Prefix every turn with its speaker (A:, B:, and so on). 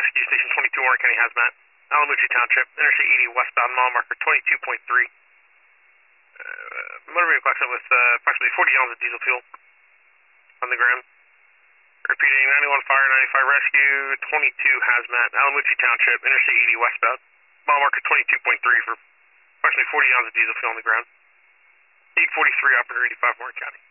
A: Rescue Station 22, Warren County Hazmat, Alamucci Township, Interstate 80 westbound, mile marker 22.3. Motor vehicle accident with approximately 40 gallons of diesel fuel on the ground. Repeating, 91 fire, 95 rescue, 22 hazmat, Alamucci Township, Interstate 80 westbound, mile marker 22.3 for approximately 40 gallons of diesel fuel on the ground. 843, operator 85, Warren County.